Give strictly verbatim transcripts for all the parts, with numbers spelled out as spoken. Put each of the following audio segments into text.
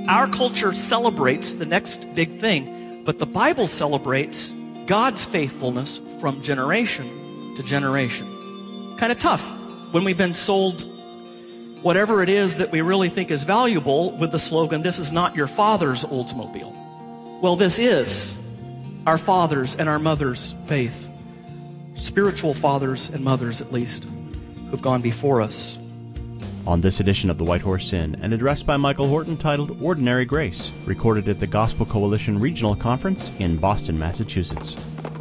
our culture celebrates the next big thing, but the Bible celebrates God's faithfulness from generation to generation. Kind of tough when we've been sold whatever it is that we really think is valuable with the slogan, "This is not your father's Oldsmobile." Well, this is our fathers and our mothers' faith. Spiritual fathers and mothers, at least, who've gone before us. On this edition of The White Horse Inn, an address by Michael Horton titled Ordinary Grace, recorded at the Gospel Coalition Regional Conference in Boston, Massachusetts.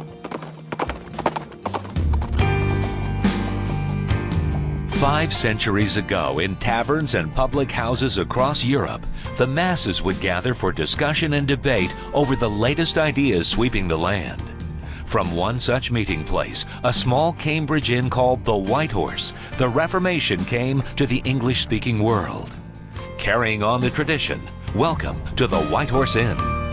Five centuries ago, in taverns and public houses across Europe, the masses would gather for discussion and debate over the latest ideas sweeping the land. From one such meeting place, a small Cambridge inn called the White Horse, the Reformation came to the English-speaking world. Carrying on the tradition, welcome to the White Horse Inn.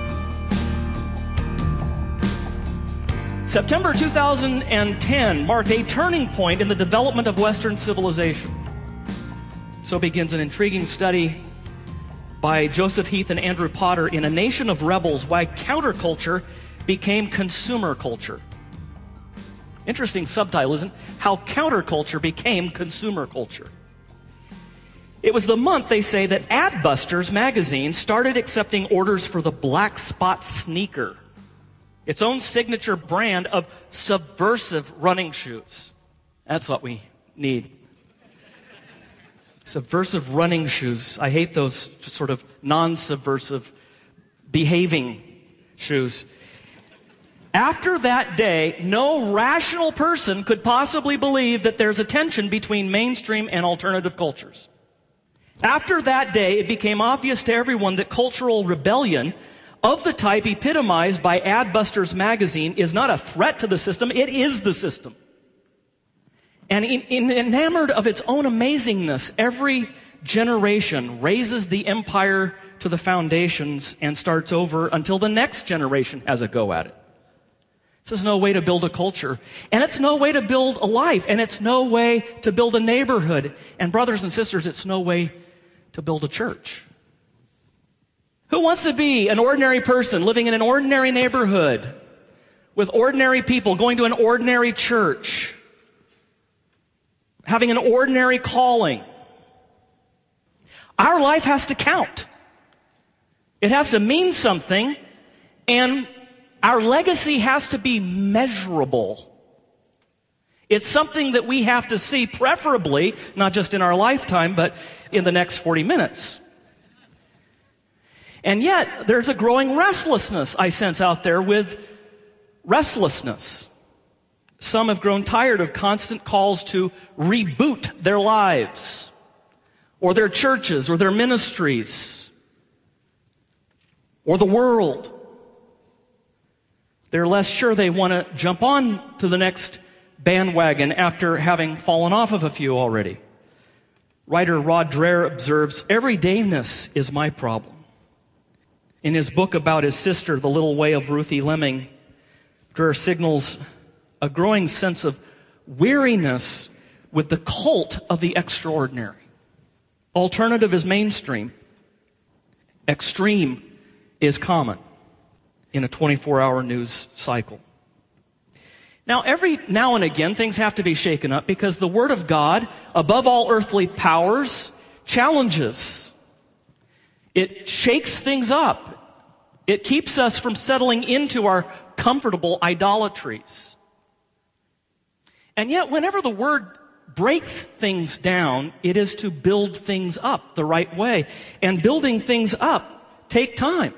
September two thousand ten marked a turning point in the development of Western civilization. So begins an intriguing study by Joseph Heath and Andrew Potter in A Nation of Rebels, Why Counterculture Became Consumer Culture. Interesting subtitle, isn't it? How Counterculture Became Consumer Culture. It was the month, they say, that Adbusters magazine started accepting orders for the Black Spot sneaker, its own signature brand of subversive running shoes. That's what we need. Subversive running shoes. I hate those sort of non-subversive behaving shoes. After that day, no rational person could possibly believe that there's a tension between mainstream and alternative cultures. After that day, it became obvious to everyone that cultural rebellion of the type epitomized by Adbusters magazine is not a threat to the system, it is the system. And in, in, enamored of its own amazingness, every generation raises the empire to the foundations and starts over until the next generation has a go at it. This is no way to build a culture, and it's no way to build a life, and it's no way to build a neighborhood. And brothers and sisters, it's no way to build a church. Who wants to be an ordinary person living in an ordinary neighborhood with ordinary people, going to an ordinary church, having an ordinary calling? Our life has to count. It has to mean something, and our legacy has to be measurable. It's something that we have to see, preferably, not just in our lifetime, but in the next forty minutes. And yet, there's a growing restlessness I sense out there with restlessness. Some have grown tired of constant calls to reboot their lives, or their churches, or their ministries, or the world. They're less sure they want to jump on to the next bandwagon after having fallen off of a few already. Writer Rod Dreher observes, "Everydayness is my problem." In his book about his sister, The Little Way of Ruthie Lemming, Dreher signals a growing sense of weariness with the cult of the extraordinary. Alternative is mainstream. Extreme is common in a twenty-four hour news cycle. Now, every now and again, things have to be shaken up because the Word of God, above all earthly powers, challenges. It shakes things up. It keeps us from settling into our comfortable idolatries. And yet, whenever the Word breaks things down, it is to build things up the right way. And building things up take time.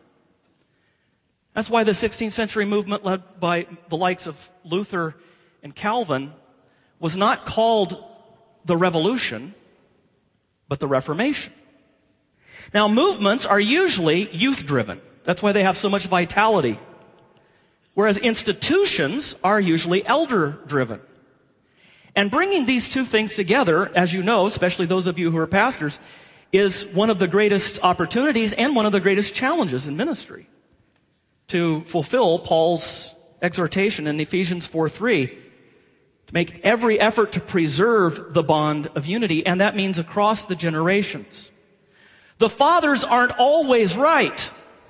That's why the sixteenth century movement led by the likes of Luther and Calvin was not called the Revolution, but the Reformation. Now, movements are usually youth-driven. That's why they have so much vitality. Whereas institutions are usually elder-driven. And bringing these two things together, as you know, especially those of you who are pastors, is one of the greatest opportunities and one of the greatest challenges in ministry. To fulfill Paul's exhortation in Ephesians four three, to make every effort to preserve the bond of unity, and that means across the generations. The fathers aren't always right.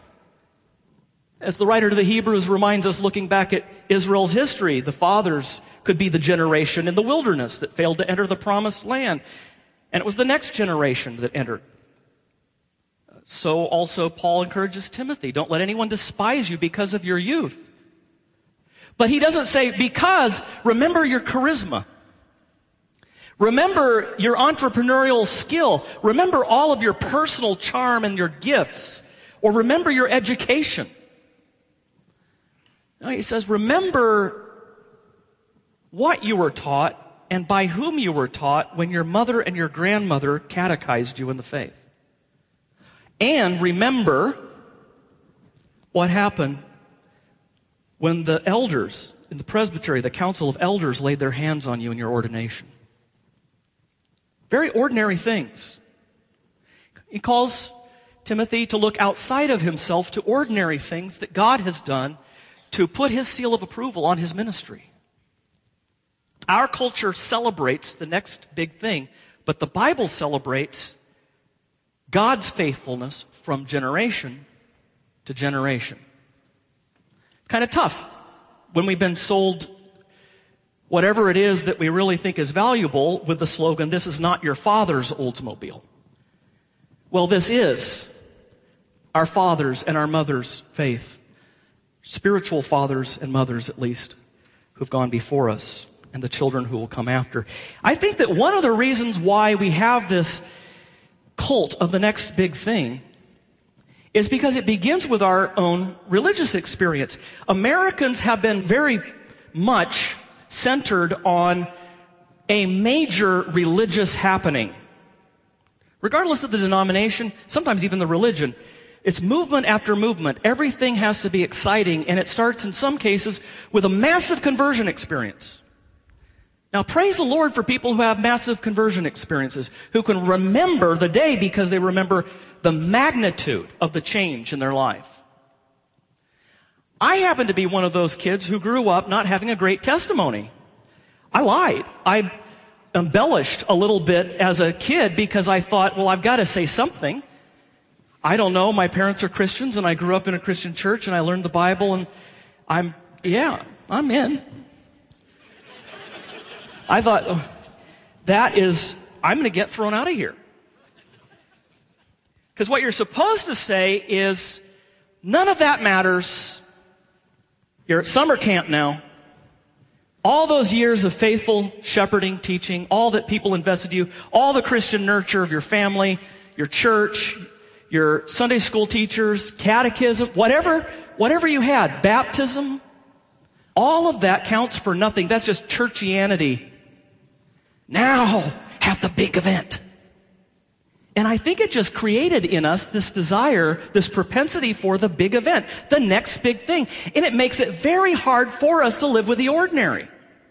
As the writer to the Hebrews reminds us, looking back at Israel's history, the fathers could be the generation in the wilderness that failed to enter the promised land. And it was the next generation that entered. So also Paul encourages Timothy, don't let anyone despise you because of your youth. But he doesn't say, because remember your charisma. Remember your entrepreneurial skill. Remember all of your personal charm and your gifts. Or remember your education. No, he says, remember what you were taught and by whom you were taught when your mother and your grandmother catechized you in the faith. And remember what happened when the elders in the presbytery, the council of elders, laid their hands on you in your ordination. Very ordinary things. He calls Timothy to look outside of himself to ordinary things that God has done to put his seal of approval on his ministry. Our culture celebrates the next big thing, but the Bible celebrates God's faithfulness from generation to generation. Kind of tough when we've been sold whatever it is that we really think is valuable with the slogan, this is not your father's Oldsmobile. Well, this is our fathers and our mothers' faith. Spiritual fathers and mothers, at least, who've gone before us, and the children who will come after. I think that one of the reasons why we have this cult of the next big thing is because it begins with our own religious experience. Americans have been very much centered on a major religious happening. Regardless of the denomination, sometimes even the religion, it's movement after movement. Everything has to be exciting, and it starts in some cases with a massive conversion experience. Now, praise the Lord for people who have massive conversion experiences, who can remember the day because they remember the magnitude of the change in their life. I happen to be one of those kids who grew up not having a great testimony. I lied. I embellished a little bit as a kid because I thought, well, I've got to say something. I don't know, my parents are Christians and I grew up in a Christian church and I learned the Bible and I'm, yeah, I'm in. I thought, oh, that is, I'm going to get thrown out of here. Because what you're supposed to say is, none of that matters. You're at summer camp now. All those years of faithful shepherding, teaching, all that people invested in you, all the Christian nurture of your family, your church, your Sunday school teachers, catechism, whatever, whatever you had, baptism, all of that counts for nothing. That's just churchianity. Now, have the big event. And I think it just created in us this desire, this propensity for the big event, the next big thing. And it makes it very hard for us to live with the ordinary.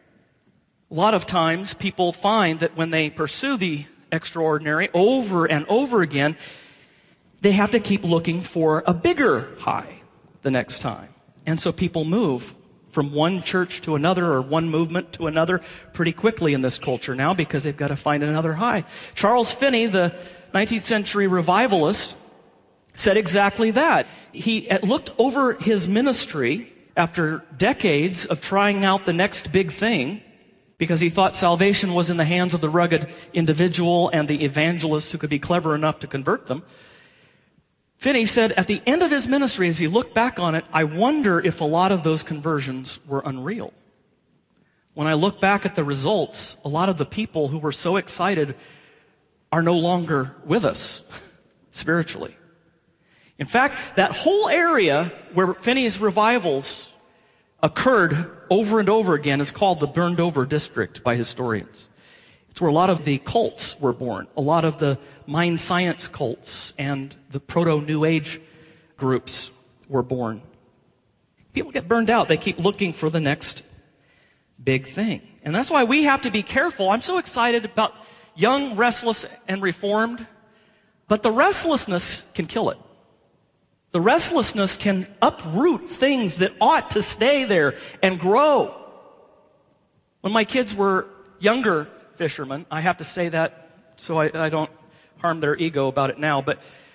A lot of times people find that when they pursue the extraordinary over and over again, they have to keep looking for a bigger high the next time. And so people move from one church to another or one movement to another pretty quickly in this culture now because they've got to find another high. Charles Finney, the nineteenth century revivalist, said exactly that. He looked over his ministry after decades of trying out the next big thing because he thought salvation was in the hands of the rugged individual and the evangelists who could be clever enough to convert them. Finney said at the end of his ministry, as he looked back on it, I wonder if a lot of those conversions were unreal. When I look back at the results, a lot of the people who were so excited are no longer with us spiritually. In fact, that whole area where Finney's revivals occurred over and over again is called the burned over district by historians. It's where a lot of the cults were born, a lot of the mind science cults and the proto-New Age groups were born. People get burned out. They keep looking for the next big thing. And that's why we have to be careful. I'm so excited about young, restless, and reformed, but the restlessness can kill it. The restlessness can uproot things that ought to stay there and grow. When my kids were younger fishermen, I have to say that so I, I don't harm their ego about it now, but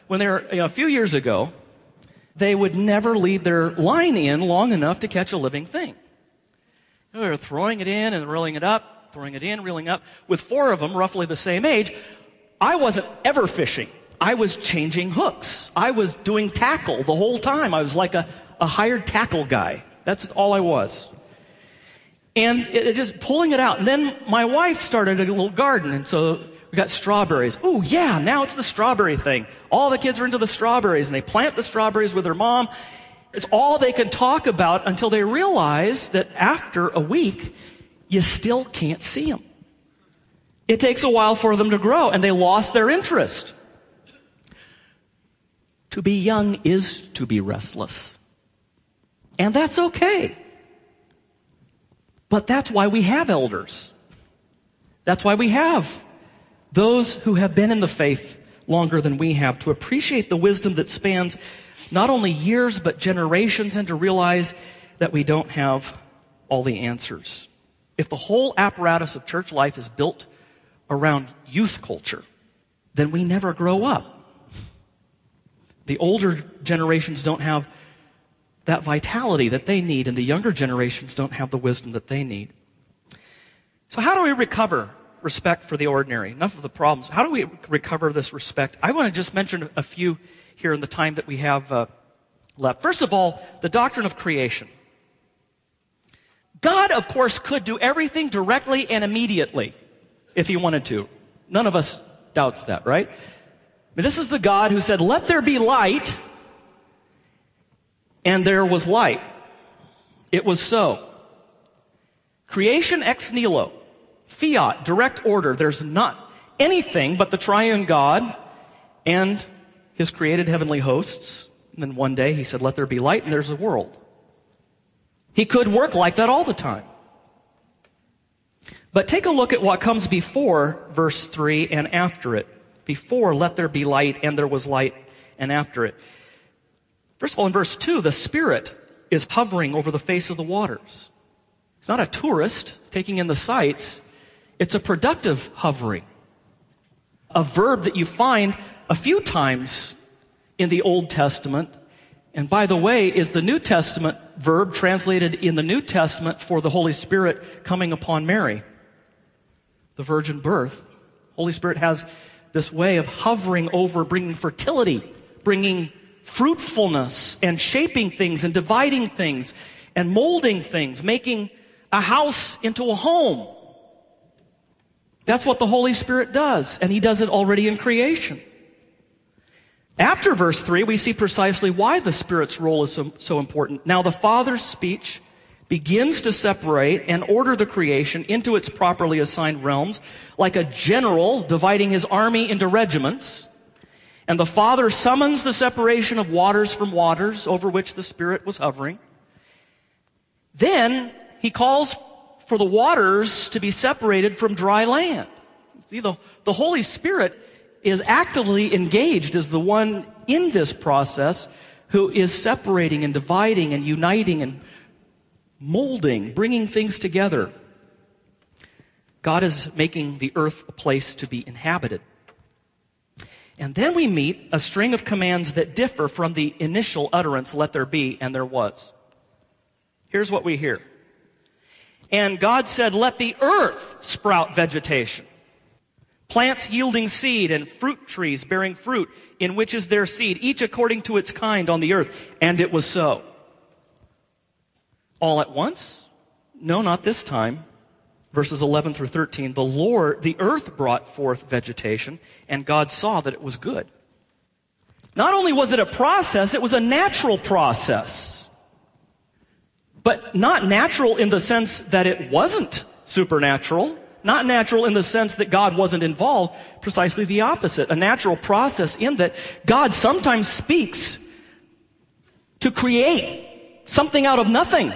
when they were, you know, a few years ago, they would never leave their line in long enough to catch a living thing. You know, they were throwing it in and reeling it up, throwing it in, reeling up. With four of them, roughly the same age, I wasn't ever fishing. I was changing hooks. I was doing tackle the whole time. I was like a, a hired tackle guy. That's all I was. And it, it just pulling it out. And then my wife started a little garden, and so we got strawberries. Ooh, yeah, now it's the strawberry thing. All the kids are into the strawberries, and they plant the strawberries with their mom. It's all they can talk about until they realize that after a week, you still can't see them. It takes a while for them to grow, and they lost their interest. To be young is to be restless. And that's okay. But that's why we have elders. That's why we have those who have been in the faith longer than we have, to appreciate the wisdom that spans not only years but generations, and to realize that we don't have all the answers. If the whole apparatus of church life is built around youth culture, then we never grow up. The older generations don't have that vitality that they need, and the younger generations don't have the wisdom that they need. So how do we recover respect for the ordinary? Enough of the problems. How do we recover this respect? I want to just mention a few here in the time that we have uh, left. First of all, the doctrine of creation. God, of course, could do everything directly and immediately if he wanted to. None of us doubts that, right? I mean, this is the God who said, "Let there be light," and there was light. It was so. Creation ex nihilo. Fiat, direct order. There's not anything but the triune God and his created heavenly hosts. And then one day he said, "Let there be light," and there's a world. He could work like that all the time. But take a look at what comes before verse three and after it. Before, "Let there be light," and there was light, and after it. First of all, in verse two, the Spirit is hovering over the face of the waters. It's not a tourist taking in the sights. It's a productive hovering. A verb that you find a few times in the Old Testament. And by the way, is the New Testament verb translated in the New Testament for the Holy Spirit coming upon Mary. The virgin birth. Holy Spirit has this way of hovering over, bringing fertility, bringing fruitfulness, and shaping things, and dividing things, and molding things, making a house into a home. That's what the Holy Spirit does, and he does it already in creation. After verse three, we see precisely why the Spirit's role is so, so important. Now the Father's speech begins to separate and order the creation into its properly assigned realms, like a general dividing his army into regiments. And the Father summons the separation of waters from waters over which the Spirit was hovering. Then he calls for the waters to be separated from dry land. See, the, the Holy Spirit is actively engaged as the one in this process who is separating and dividing and uniting and molding, bringing things together. God is making the earth a place to be inhabited. And then we meet a string of commands that differ from the initial utterance, "Let there be," and there was. Here's what we hear. And God said, "Let the earth sprout vegetation, plants yielding seed and fruit trees bearing fruit, in which is their seed, each according to its kind on the earth." And it was so. All at once? No, not this time. Verses eleven through thirteen, the Lord, the earth brought forth vegetation, and God saw that it was good. Not only was it a process, it was a natural process. But not natural in the sense that it wasn't supernatural. Not natural in the sense that God wasn't involved. Precisely the opposite. A natural process in that God sometimes speaks to create something out of nothing.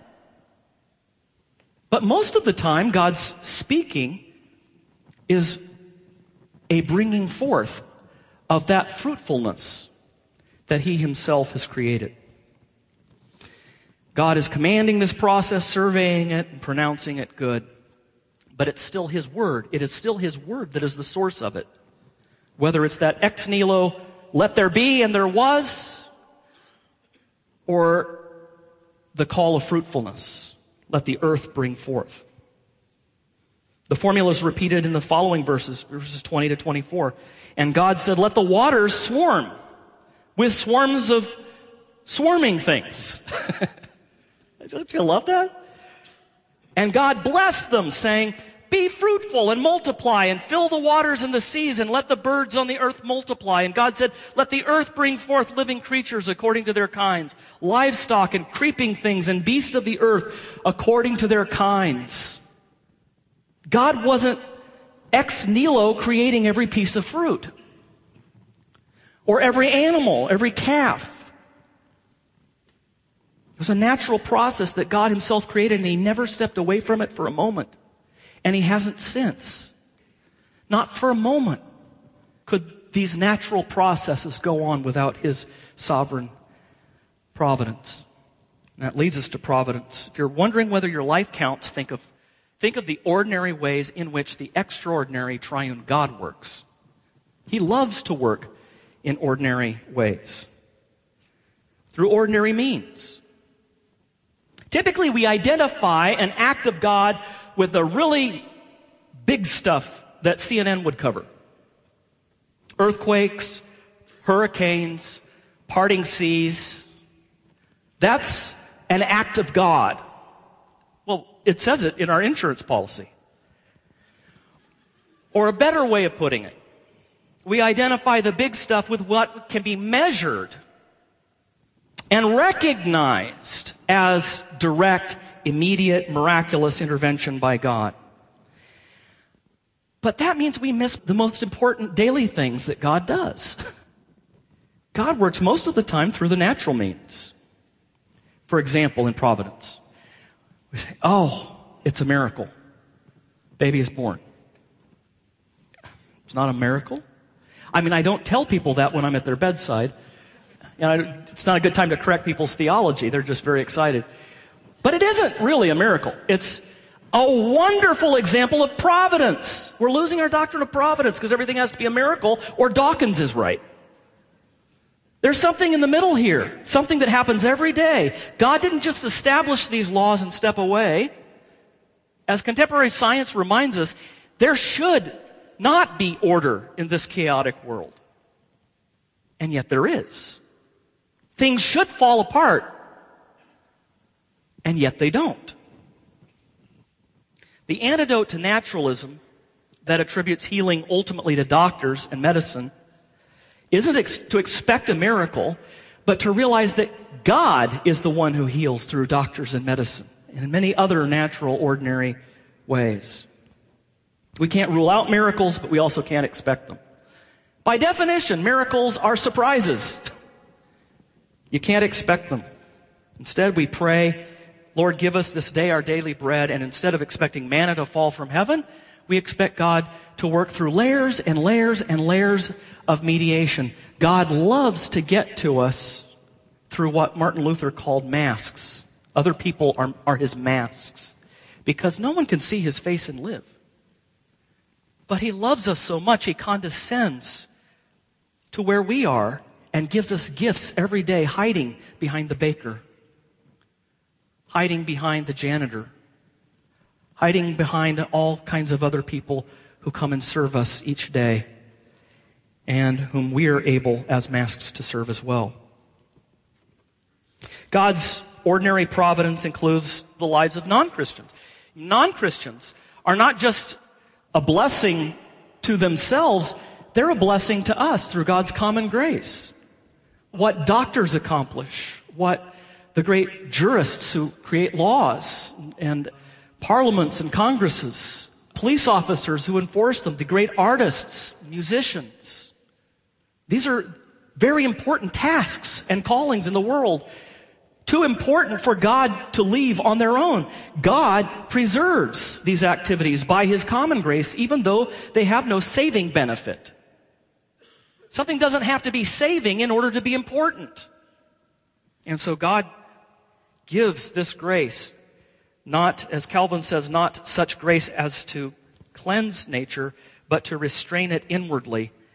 But most of the time, God's speaking is a bringing forth of that fruitfulness that he himself has created. God is commanding this process, surveying it, and pronouncing it good. But it's still his word. It is still his word that is the source of it. Whether it's that ex nihilo let there be and there was, or the call of fruitfulness, let the earth bring forth. The formula is repeated in the following verses, verses twenty to twenty-four. And God said, let the waters swarm with swarms of swarming things. Don't you love that? And God blessed them, saying, be fruitful and multiply and fill the waters and the seas and let the birds on the earth multiply. And God said, let the earth bring forth living creatures according to their kinds, livestock and creeping things and beasts of the earth according to their kinds. God wasn't ex nihilo creating every piece of fruit or every animal, every calf. It was a natural process that God himself created, and he never stepped away from it for a moment. And he hasn't since. Not for a moment could these natural processes go on without his sovereign providence. And that leads us to providence. If you're wondering whether your life counts, think of, think of the ordinary ways in which the extraordinary triune God works. He loves to work in ordinary ways, through ordinary means. Typically, we identify an act of God with the really big stuff that C N N would cover. Earthquakes, hurricanes, parting seas. That's an act of God. Well, it says it in our insurance policy. Or a better way of putting it, we identify the big stuff with what can be measured and recognized as direct, immediate, miraculous intervention by God. But that means we miss the most important daily things that God does. God works most of the time through the natural means. For example, in providence, we say, oh, it's a miracle. Baby is born. It's not a miracle? I mean, I don't tell people that when I'm at their bedside. You know, it's not a good time to correct people's theology. They're just very excited. But it isn't really a miracle. It's a wonderful example of providence. We're losing our doctrine of providence because everything has to be a miracle, or Dawkins is right. There's something in the middle here, something that happens every day. God didn't just establish these laws and step away. As contemporary science reminds us, there should not be order in this chaotic world. And yet there is. Things should fall apart, and yet they don't. The antidote to naturalism that attributes healing ultimately to doctors and medicine isn't ex- to expect a miracle, but to realize that God is the one who heals through doctors and medicine and in many other natural, ordinary ways. We can't rule out miracles, but we also can't expect them. By definition, miracles are surprises. You can't expect them. Instead, we pray, Lord, give us this day our daily bread, and instead of expecting manna to fall from heaven, we expect God to work through layers and layers and layers of mediation. God loves to get to us through what Martin Luther called masks. Other people are, are his masks, because no one can see his face and live. But he loves us so much, he condescends to where we are and gives us gifts every day, hiding behind the baker, hiding behind the janitor, hiding behind all kinds of other people who come and serve us each day, and whom we are able as masks to serve as well. God's ordinary providence includes the lives of non-Christians. Non-Christians are not just a blessing to themselves, they're a blessing to us through God's common grace. What doctors accomplish, what the great jurists who create laws and parliaments and congresses, police officers who enforce them, the great artists, musicians. These are very important tasks and callings in the world, too important for God to leave on their own. God preserves these activities by his common grace, even though they have no saving benefit. Something doesn't have to be saving in order to be important. And so God gives this grace, not, as Calvin says, not such grace as to cleanse nature, but to restrain it inwardly.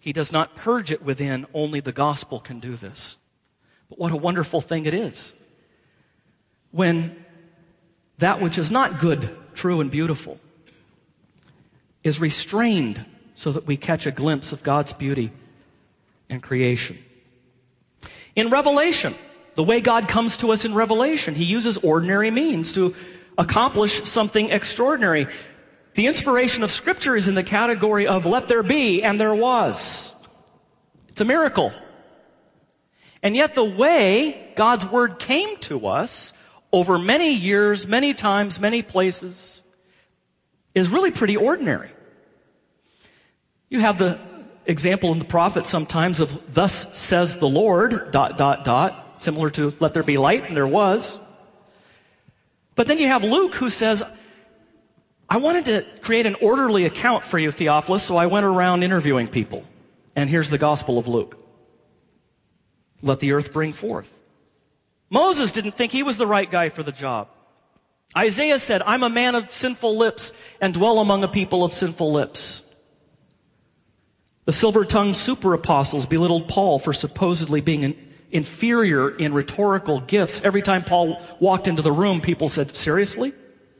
He does not purge it within. Only the gospel can do this. But what a wonderful thing it is when that which is not good, true, and beautiful is restrained so that we catch a glimpse of God's beauty and creation. In Revelation, the way God comes to us in Revelation, He uses ordinary means to accomplish something extraordinary. The inspiration of Scripture is in the category of let there be, and there was. It's a miracle. And yet the way God's Word came to us over many years, many times, many places, is really pretty ordinary. You have the example in the prophets sometimes of thus says the Lord, dot, dot, dot, similar to let there be light, and there was. But then you have Luke who says, I wanted to create an orderly account for you, Theophilus, so I went around interviewing people. And here's the Gospel of Luke. Let the earth bring forth. Moses didn't think he was the right guy for the job. Isaiah said, I'm a man of sinful lips and dwell among a people of sinful lips. The silver-tongued super-apostles belittled Paul for supposedly being an inferior in rhetorical gifts. Every time Paul walked into the room, people said, seriously?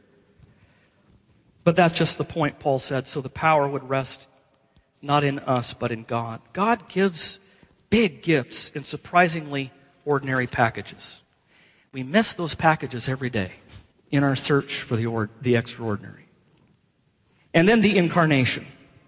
But that's just the point, Paul said, so the power would rest not in us, but in God. God gives big gifts in surprisingly ordinary packages. We miss those packages every day in our search for the, or- the extraordinary. And then the incarnation.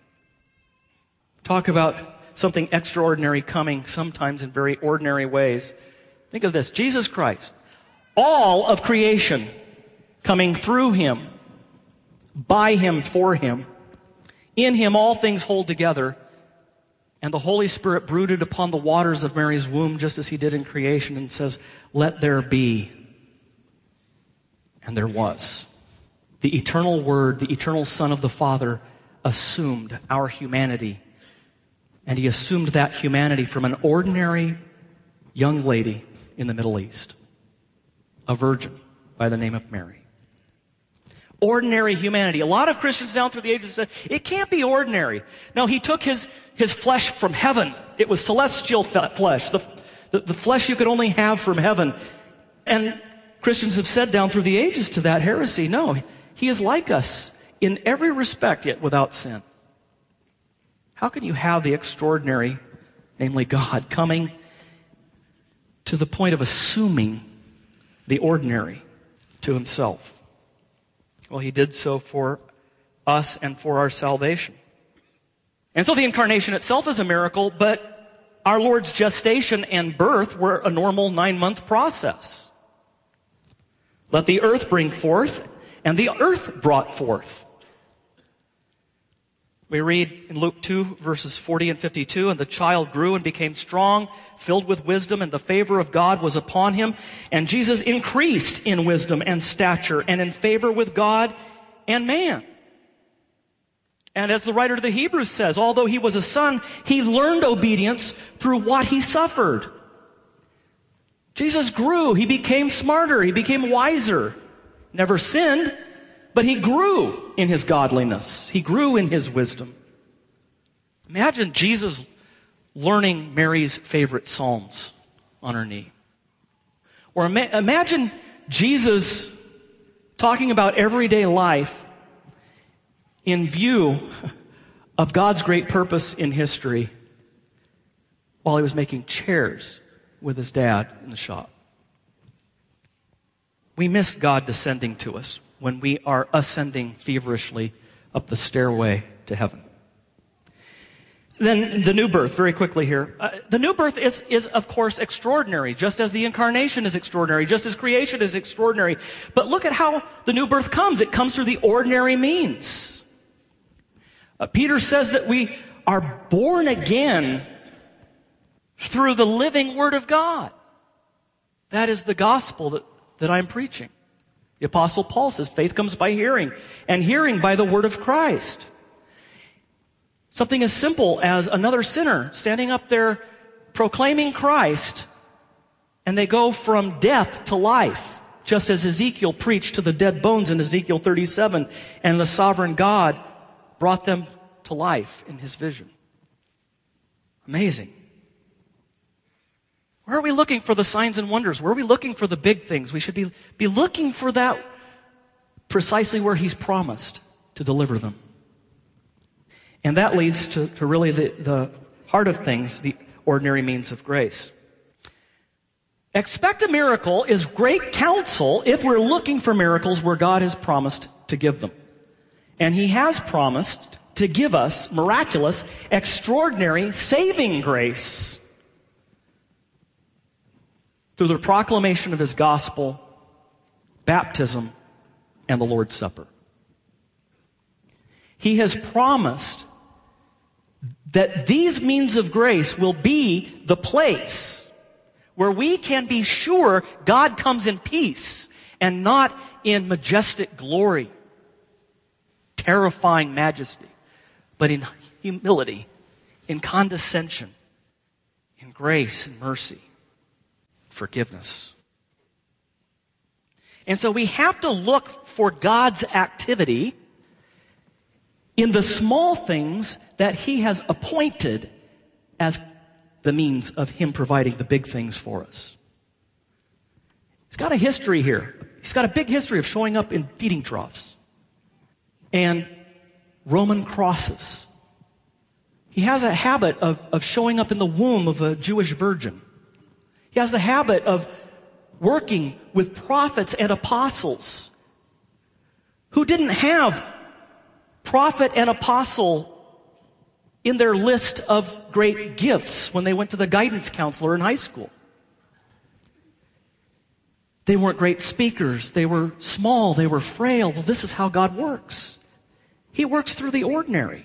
Talk about something extraordinary coming sometimes in very ordinary ways. Think of this, Jesus Christ, all of creation coming through Him, by Him, for Him. In Him all things hold together, and the Holy Spirit brooded upon the waters of Mary's womb just as He did in creation and says, let there be. And there was. The eternal Word, the eternal Son of the Father, assumed our humanity. And He assumed that humanity from an ordinary young lady in the Middle East, a virgin by the name of Mary. Ordinary humanity. A lot of Christians down through the ages said, it can't be ordinary. No, He took His, his flesh from heaven. It was celestial flesh, the, the, the flesh you could only have from heaven. And Christians have said down through the ages to that heresy, no, He is like us in every respect, yet without sin. How can you have the extraordinary, namely God, coming to the point of assuming the ordinary to Himself? Well, He did so for us and for our salvation. And so the incarnation itself is a miracle, but our Lord's gestation and birth were a normal nine-month process. Let the earth bring forth, and the earth brought forth. We read in Luke two, verses forty and fifty-two, and the child grew and became strong, filled with wisdom, and the favor of God was upon him. And Jesus increased in wisdom and stature and in favor with God and man. And as the writer to the Hebrews says, although He was a son, He learned obedience through what He suffered. Jesus grew. He became smarter. He became wiser. Never sinned. But He grew in His godliness. He grew in His wisdom. Imagine Jesus learning Mary's favorite psalms on her knee. Or ima- imagine Jesus talking about everyday life in view of God's great purpose in history while He was making chairs with His dad in the shop. We miss God descending to us when we are ascending feverishly up the stairway to heaven. Then the new birth, very quickly here. Uh, the new birth is, is, of course, extraordinary, just as the incarnation is extraordinary, just as creation is extraordinary. But look at how the new birth comes. It comes through the ordinary means. Uh, Peter says that we are born again through the living Word of God. That is the gospel that, that I'm preaching. The Apostle Paul says faith comes by hearing, and hearing by the word of Christ. Something as simple as another sinner standing up there proclaiming Christ, and they go from death to life, just as Ezekiel preached to the dead bones in Ezekiel thirty-seven, and the sovereign God brought them to life in His vision. Amazing. Where are we looking for the signs and wonders? Where are we looking for the big things? We should be, be looking for that precisely where He's promised to deliver them. And that leads to, to really the, the heart of things, the ordinary means of grace. Expect a miracle is great counsel if we're looking for miracles where God has promised to give them. And He has promised to give us miraculous, extraordinary, saving grace through the proclamation of His gospel, baptism, and the Lord's Supper. He has promised that these means of grace will be the place where we can be sure God comes in peace and not in majestic glory, terrifying majesty, but in humility, in condescension, in grace and mercy, forgiveness. And so we have to look for God's activity in the small things that He has appointed as the means of Him providing the big things for us. He's got a history here. He's got a big history of showing up in feeding troughs and Roman crosses. He has a habit of, of showing up in the womb of a Jewish virgin. He has the habit of working with prophets and apostles who didn't have prophet and apostle in their list of great gifts when they went to the guidance counselor in high school. They weren't great speakers. They were small. They were frail. Well, this is how God works. He works through the ordinary.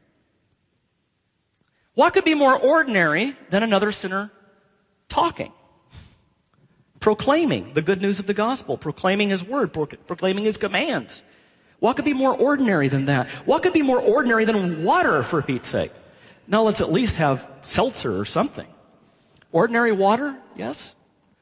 What could be more ordinary than another sinner talking, proclaiming the good news of the gospel, proclaiming His word, proclaiming His commands? What could be more ordinary than that? What could be more ordinary than water, for Pete's sake? Now let's at least have seltzer or something. Ordinary water, yes.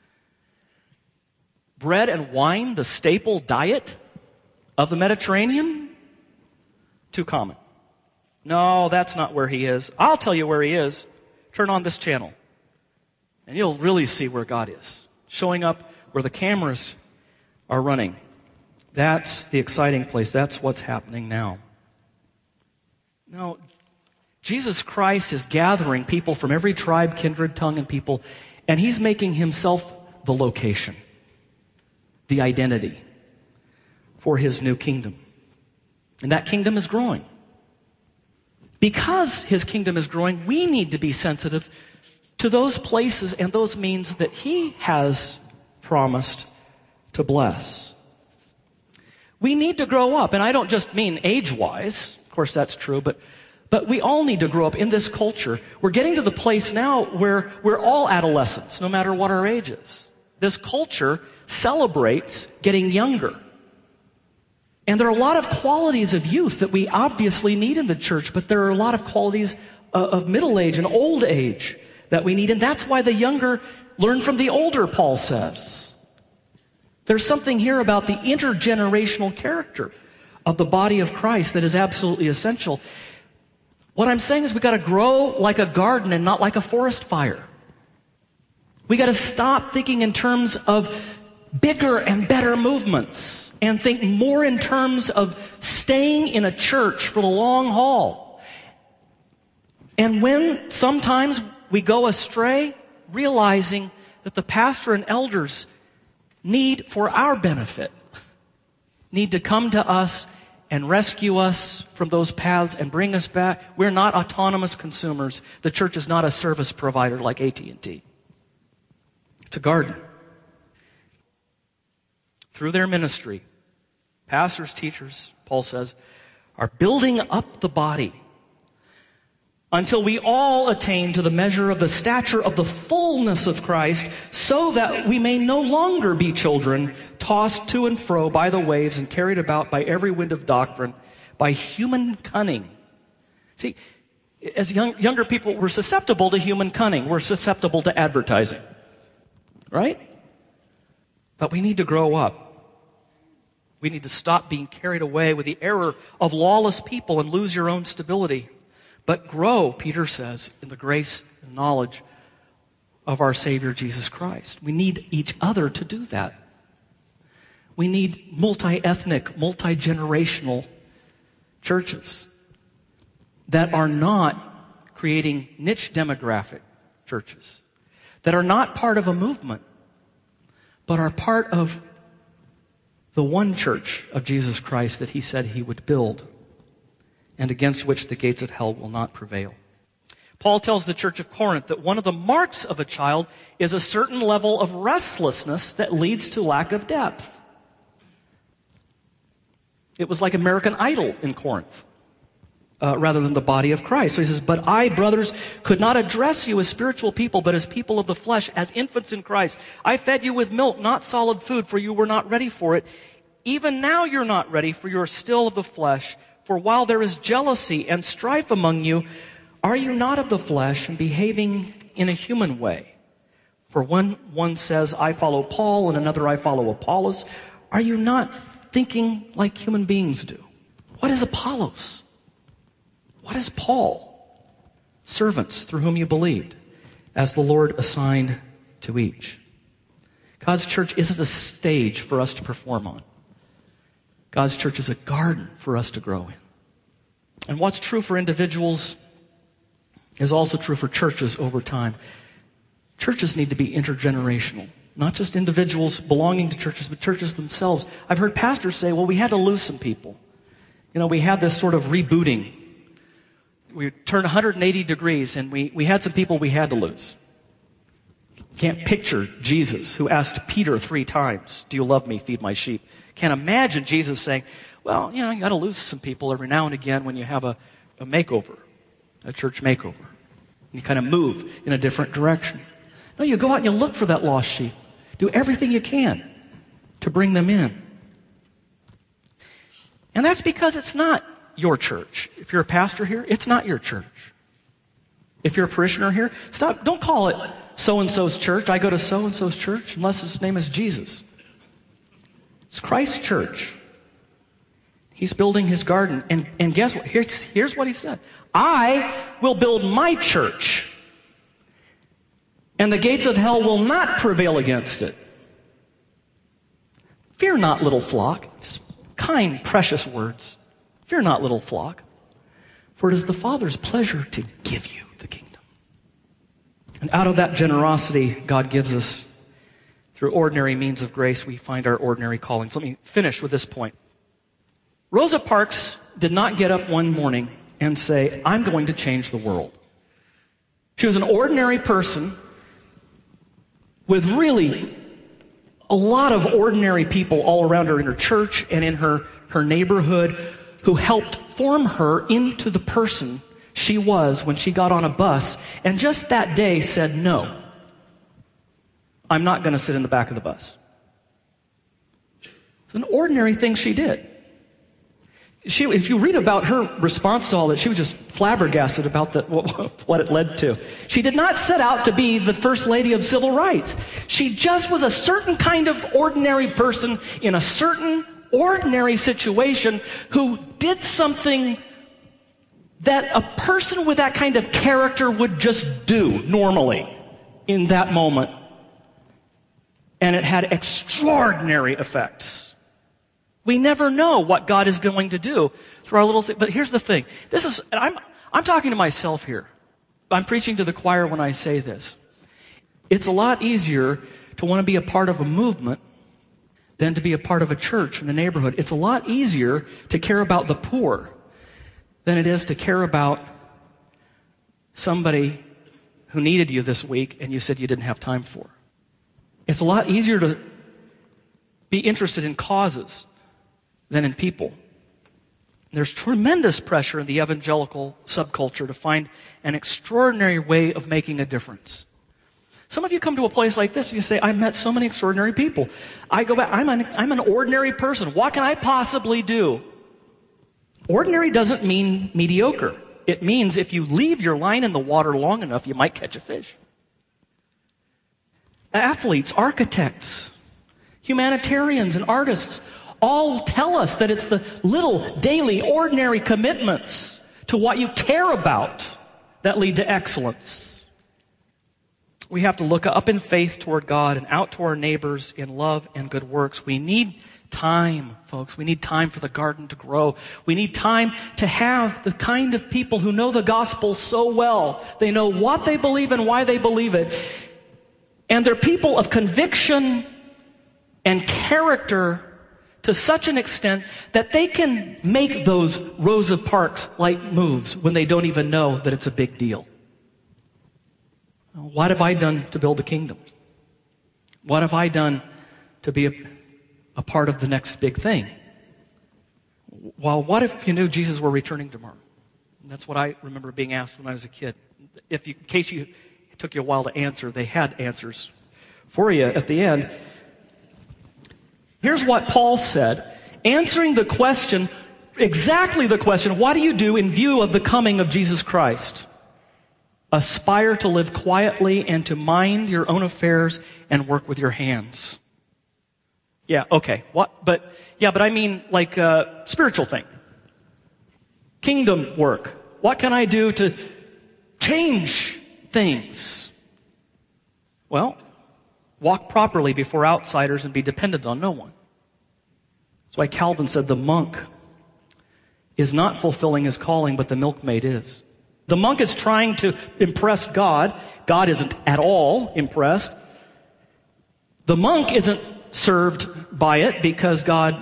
Bread and wine, the staple diet of the Mediterranean? Too common. No, that's not where He is. I'll tell you where He is. Turn on this channel, and you'll really see where God is. Showing up where the cameras are running. That's the exciting place. That's what's happening now. Now, Jesus Christ is gathering people from every tribe, kindred, tongue, and people, and He's making Himself the location, the identity for His new kingdom. And that kingdom is growing. Because His kingdom is growing, we need to be sensitive to those places and those means that He has promised to bless. We need to grow up, and I don't just mean age-wise. Of course, that's true, but but we all need to grow up in this culture. We're getting to the place now where we're all adolescents, no matter what our age is. This culture celebrates getting younger. And there are a lot of qualities of youth that we obviously need in the church, but there are a lot of qualities of middle age and old age that we need, and that's why the younger learn from the older, Paul says. There's something here about the intergenerational character of the body of Christ that is absolutely essential. What I'm saying is we got to grow like a garden and not like a forest fire. We got to stop thinking in terms of bigger and better movements and think more in terms of staying in a church for the long haul. And when sometimes we go astray, realizing that the pastor and elders need, for our benefit, need to come to us and rescue us from those paths and bring us back. We're not autonomous consumers. The church is not a service provider like A T and T. It's a garden. Through their ministry, pastors, teachers, Paul says, are building up the body until we all attain to the measure of the stature of the fullness of Christ, so that we may no longer be children, tossed to and fro by the waves and carried about by every wind of doctrine, by human cunning. See, as young, younger people, we're susceptible to human cunning. We're susceptible to advertising. Right? But we need to grow up. We need to stop being carried away with the error of lawless people and lose your own stability. But grow, Peter says, in the grace and knowledge of our Savior Jesus Christ. We need each other to do that. We need multi-ethnic, multi-generational churches that are not creating niche demographic churches, that are not part of a movement, but are part of the one church of Jesus Christ that he said he would build, and against which the gates of hell will not prevail. Paul tells the church of Corinth that one of the marks of a child is a certain level of restlessness that leads to lack of depth. It was like American Idol in Corinth, uh, rather than the body of Christ. So he says, but I, brothers, could not address you as spiritual people, but as people of the flesh, as infants in Christ. I fed you with milk, not solid food, for you were not ready for it. Even now you're not ready, for you are still of the flesh. For while there is jealousy and strife among you, are you not of the flesh and behaving in a human way? For when one says, I follow Paul, and another, I follow Apollos, are you not thinking like human beings do? What is Apollos? What is Paul? Servants through whom you believed, as the Lord assigned to each. God's church isn't a stage for us to perform on. God's church is a garden for us to grow in. And what's true for individuals is also true for churches over time. Churches need to be intergenerational. Not just individuals belonging to churches, but churches themselves. I've heard pastors say, well, we had to lose some people. You know, we had this sort of rebooting. We turned one hundred eighty degrees, and we, we had some people we had to lose. Can't picture Jesus, who asked Peter three times, do you love me? Feed my sheep. Can't imagine Jesus saying, well, you know, you got to lose some people every now and again when you have a, a makeover, a church makeover. You kind of move in a different direction. No, you go out and you look for that lost sheep. Do everything you can to bring them in. And that's because it's not your church. If you're a pastor here, it's not your church. If you're a parishioner here, stop. Don't call it so-and-so's church. I go to so-and-so's church unless his name is Jesus. It's Christ's church. He's building his garden. And, and guess what? Here's, here's what he said. I will build my church, and the gates of hell will not prevail against it. Fear not, little flock. Just kind, precious words. Fear not, little flock. For it is the Father's pleasure to give you the kingdom. And out of that generosity God gives us, through ordinary means of grace, we find our ordinary callings. Let me finish with this point. Rosa Parks did not get up one morning and say, I'm going to change the world. She was an ordinary person with really a lot of ordinary people all around her in her church and in her, her neighborhood who helped form her into the person she was when she got on a bus and just that day said, no, I'm not going to sit in the back of the bus. It's an ordinary thing she did. She, if you read about her response to all that, she was just flabbergasted about the, what, what it led to. She did not set out to be the first lady of civil rights. She just was a certain kind of ordinary person in a certain ordinary situation who did something that a person with that kind of character would just do normally in that moment. And it had extraordinary effects. We never know what God is going to do through our little thing. But here's the thing. This is, and I'm, I'm talking to myself here. I'm preaching to the choir when I say this. It's a lot easier to want to be a part of a movement than to be a part of a church in a neighborhood. It's a lot easier to care about the poor than it is to care about somebody who needed you this week and you said you didn't have time for. It's a lot easier to be interested in causes than in people. There's tremendous pressure in the evangelical subculture to find an extraordinary way of making a difference. Some of you come to a place like this and you say, I met so many extraordinary people. I go back, I'm an, I'm an ordinary person. What can I possibly do? Ordinary doesn't mean mediocre. It means if you leave your line in the water long enough, you might catch a fish. Athletes, architects, humanitarians, and artists all tell us that it's the little, daily, ordinary commitments to what you care about that lead to excellence. We have to look up in faith toward God and out to our neighbors in love and good works. We need time, folks. We need time for the garden to grow. We need time to have the kind of people who know the gospel so well. They know what they believe and why they believe it. And they're people of conviction and character to such an extent that they can make those Rosa Parks-like moves when they don't even know that it's a big deal. What have I done to build the kingdom? What have I done to be a, a part of the next big thing? Well, what if you knew Jesus were returning tomorrow? That's what I remember being asked when I was a kid. If you, in case you, it took you a while to answer, they had answers for you at the end. Here's what Paul said, answering the question, exactly the question, what do you do in view of the coming of Jesus Christ? Aspire to live quietly and to mind your own affairs and work with your hands. Yeah, okay. What? But, yeah, but I mean like a spiritual thing. Kingdom work. What can I do to change things? Well, walk properly before outsiders and be dependent on no one. That's why Calvin said the monk is not fulfilling his calling, but the milkmaid is. The monk is trying to impress God. God isn't at all impressed. The monk isn't served by it because God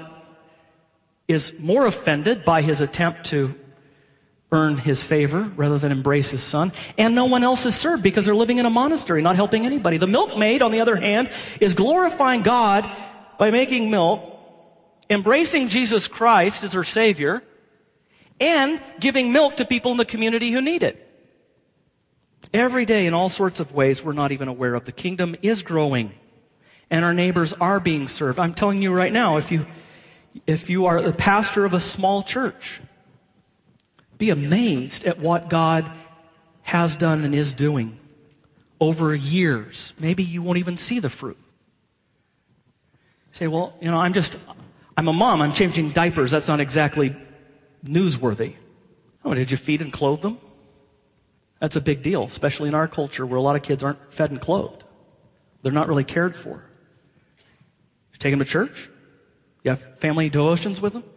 is more offended by his attempt to earn his favor rather than embrace his son. And no one else is served because they're living in a monastery, not helping anybody. The milkmaid, on the other hand, is glorifying God by making milk, embracing Jesus Christ as her Savior, and giving milk to people in the community who need it. Every day, in all sorts of ways we're not even aware of, the kingdom is growing, and our neighbors are being served. I'm telling you right now, if you, if you are the pastor of a small church, be amazed at what God has done and is doing over years. Maybe you won't even see the fruit. You say, well, you know, I'm just, I'm a mom, I'm changing diapers. That's not exactly newsworthy. Oh, did you feed and clothe them? That's a big deal, especially in our culture where a lot of kids aren't fed and clothed. They're not really cared for. You take them to church? You have family devotions with them?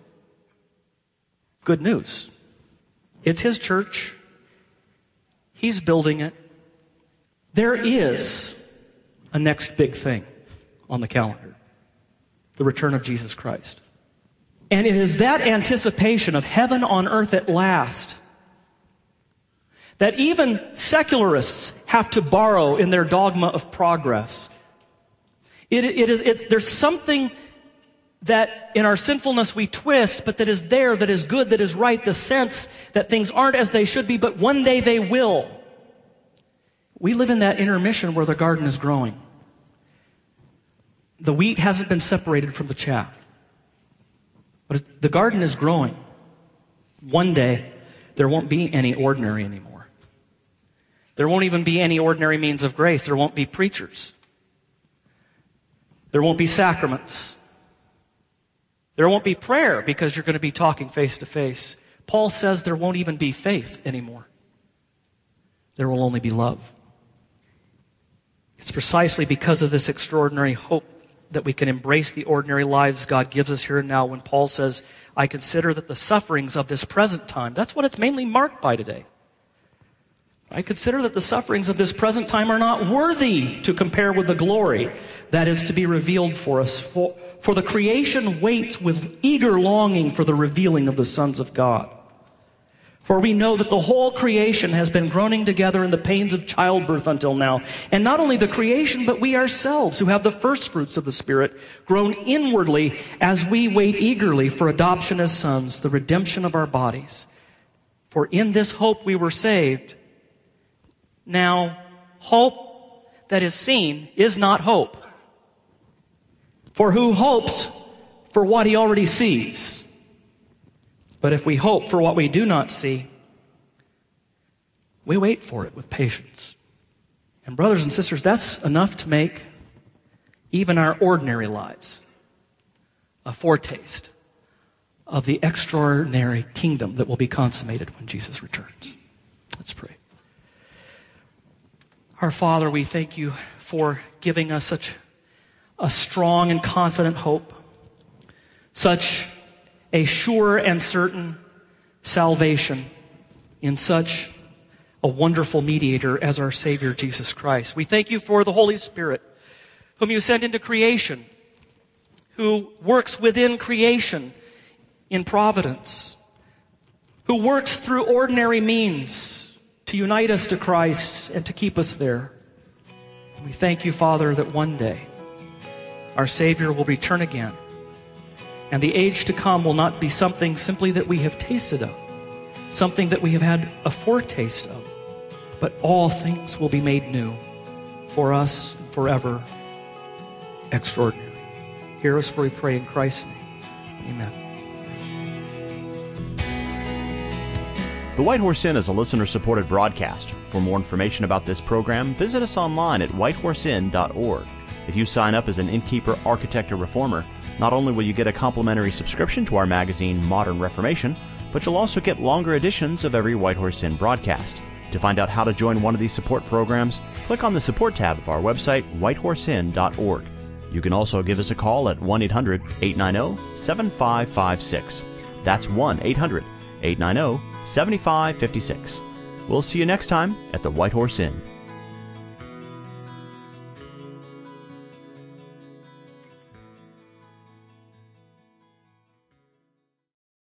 Good news. It's his church. He's building it. There is a next big thing on the calendar. The return of Jesus Christ. And it is that anticipation of heaven on earth at last that even secularists have to borrow in their dogma of progress. It, it is, it's, there's something that in our sinfulness we twist, but that is there, that is good, that is right, the sense that things aren't as they should be, but one day they will. We live in that intermission where the garden is growing. The wheat hasn't been separated from the chaff. But the garden is growing. One day, there won't be any ordinary anymore. There won't even be any ordinary means of grace. There won't be preachers. There won't be sacraments. There won't be prayer because you're going to be talking face to face. Paul says there won't even be faith anymore. There will only be love. It's precisely because of this extraordinary hope that we can embrace the ordinary lives God gives us here and now when Paul says, I consider that the sufferings of this present time, that's what it's mainly marked by today. I consider that the sufferings of this present time are not worthy to compare with the glory that is to be revealed for us. For, for the creation waits with eager longing for the revealing of the sons of God. For we know that the whole creation has been groaning together in the pains of childbirth until now. And not only the creation, but we ourselves, who have the first fruits of the Spirit, groan inwardly as we wait eagerly for adoption as sons, the redemption of our bodies. For in this hope we were saved. Now, hope that is seen is not hope. For who hopes for what he already sees? But if we hope for what we do not see, we wait for it with patience. And brothers and sisters, that's enough to make even our ordinary lives a foretaste of the extraordinary kingdom that will be consummated when Jesus returns. Let's pray. Our Father, we thank you for giving us such a strong and confident hope, such a sure and certain salvation in such a wonderful mediator as our Savior Jesus Christ. We thank you for the Holy Spirit, whom you sent into creation, who works within creation in providence, who works through ordinary means to unite us to Christ and to keep us there. We thank you, Father, that one day our Savior will return again, and the age to come will not be something simply that we have tasted of, something that we have had a foretaste of, but all things will be made new for us forever. Extraordinary. Hear us, for we pray in Christ's name. Amen. The White Horse Inn is a listener-supported broadcast. For more information about this program, visit us online at white horse inn dot org. If you sign up as an innkeeper, architect, or reformer, not only will you get a complimentary subscription to our magazine, Modern Reformation, but you'll also get longer editions of every White Horse Inn broadcast. To find out how to join one of these support programs, click on the Support tab of our website, white horse inn dot org. You can also give us a call at one eight hundred eight nine zero seven five five six. That's one eight hundred eight nine zero seven five five six. We'll see you next time at the White Horse Inn.